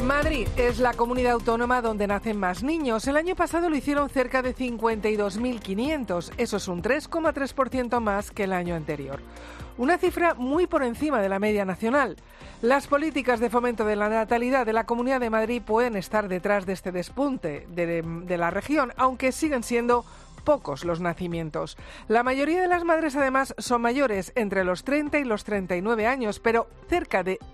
Madrid es la comunidad autónoma donde nacen más niños. El año pasado lo hicieron cerca de 52.500. Eso es un 3,3% más que el año anterior. Una cifra muy por encima de la media nacional. Las políticas de fomento de la natalidad de la Comunidad de Madrid pueden estar detrás de este despunte de la región, aunque siguen siendo pocos los nacimientos. La mayoría de las madres, además, son mayores, entre los 30 y los 39 años, pero cerca de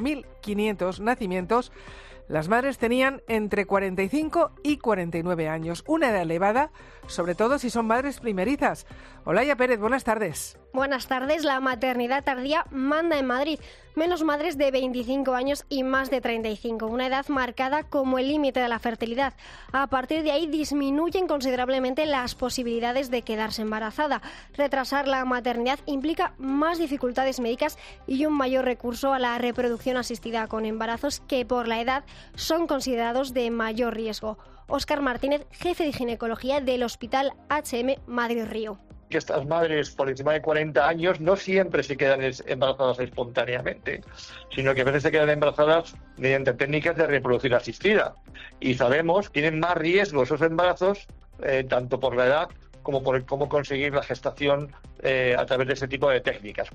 5.500 nacimientos, las madres tenían entre 45 y 49 años, una edad elevada, sobre todo si son madres primerizas. Olaya Pérez, buenas tardes. Buenas tardes. La maternidad tardía manda en Madrid. Menos madres de 25 años y más de 35, una edad marcada como el límite de la fertilidad. A partir de ahí disminuyen considerablemente las posibilidades de quedarse embarazada. Retrasar la maternidad implica más dificultades médicas y un mayor recurso a la reproducción asistida con embarazos que por la edad son considerados de mayor riesgo. Óscar Martínez, jefe de ginecología del Hospital HM Madrid-Río. Que estas madres por encima de 40 años no siempre se quedan embarazadas espontáneamente, sino que a veces se quedan embarazadas mediante técnicas de reproducción asistida. Y sabemos que tienen más riesgo esos embarazos, tanto por la edad como por cómo conseguir la gestación a través de ese tipo de técnicas.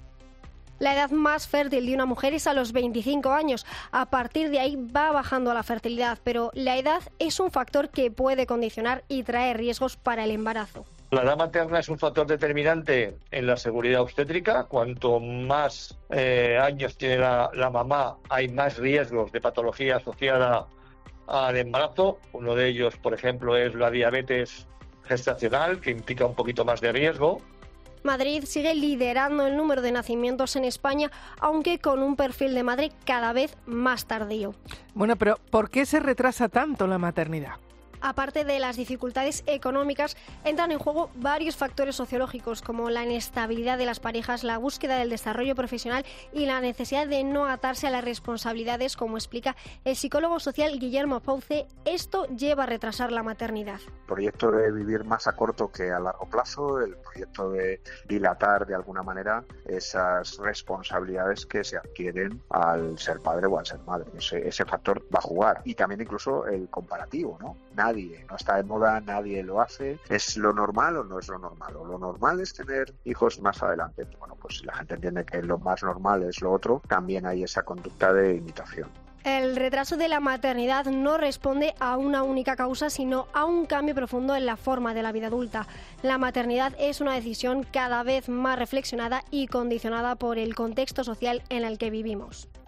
La edad más fértil de una mujer es a los 25 años. A partir de ahí va bajando la fertilidad, pero la edad es un factor que puede condicionar y traer riesgos para el embarazo. La edad materna es un factor determinante en la seguridad obstétrica. Cuanto más años tiene la mamá, hay más riesgos de patología asociada al embarazo. Uno de ellos, por ejemplo, es la diabetes gestacional, que implica un poquito más de riesgo. Madrid sigue liderando el número de nacimientos en España, aunque con un perfil de madre cada vez más tardío. Bueno, pero ¿por qué se retrasa tanto la maternidad? Aparte de las dificultades económicas, entran en juego varios factores sociológicos como la inestabilidad de las parejas, la búsqueda del desarrollo profesional y la necesidad de no atarse a las responsabilidades, como explica el psicólogo social Guillermo Pouce. Esto lleva a retrasar la maternidad. El proyecto de vivir más a corto que a largo plazo, el proyecto de dilatar de alguna manera esas responsabilidades que se adquieren al ser padre o al ser madre. Ese factor va a jugar. Y también incluso el comparativo, ¿no? No está de moda, nadie lo hace. ¿Es lo normal o no es lo normal? ¿O lo normal es tener hijos más adelante? Bueno, pues si la gente entiende que lo más normal es lo otro, también hay esa conducta de imitación. El retraso de la maternidad no responde a una única causa, sino a un cambio profundo en la forma de la vida adulta. La maternidad es una decisión cada vez más reflexionada y condicionada por el contexto social en el que vivimos.